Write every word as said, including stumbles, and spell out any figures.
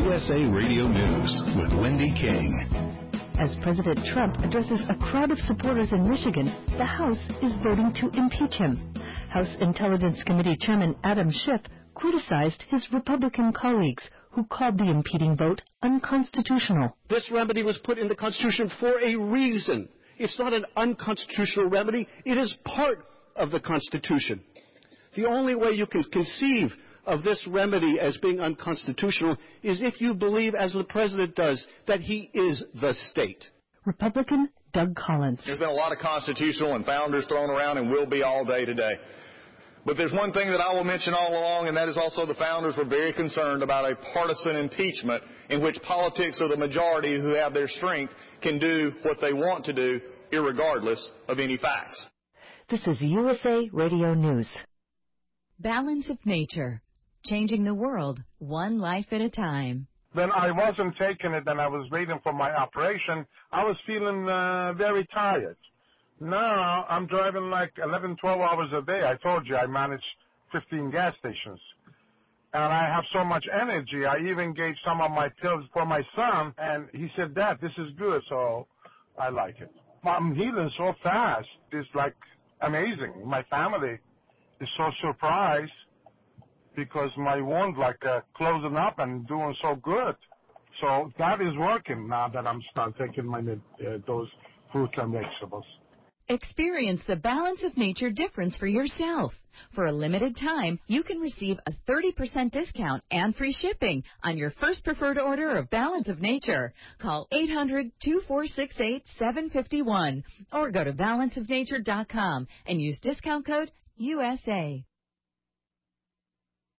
U S A Radio News with Wendy King. As President Trump addresses a crowd of supporters in Michigan, the House is voting to impeach him. House Intelligence Committee Chairman Adam Schiff criticized his Republican colleagues who called the impeding vote unconstitutional. This remedy was put in the Constitution for a reason. It's not an unconstitutional remedy. It is part of the Constitution. The only way you can conceive of this remedy as being unconstitutional is if you believe, as the President does, that he is the state. Republican Doug Collins. There's been a lot of constitutional and founders thrown around and will be all day today. But there's one thing that I will mention all along, and that is also the founders were very concerned about a partisan impeachment in which politics or the majority who have their strength can do what they want to do, irregardless of any facts. This is U S A Radio News. Balance of Nature. Changing the world, one life at a time. When I wasn't taking it and I was waiting for my operation, I was feeling uh, very tired. Now I'm driving like eleven, twelve hours a day. I told you I manage fifteen gas stations. And I have so much energy. I even gave some of my pills for my son, and he said, Dad, this is good, so I like it. I'm healing so fast. It's like amazing. My family is so surprised because my wound like uh, closing up and doing so good. So that is working now that I'm start taking my uh, those fruits and vegetables. Experience the Balance of Nature difference for yourself. For a limited time, you can receive a thirty percent discount and free shipping on your first preferred order of Balance of Nature. Call eight hundred, two four six eight, seven five one or go to balance of nature dot com and use discount code U S A.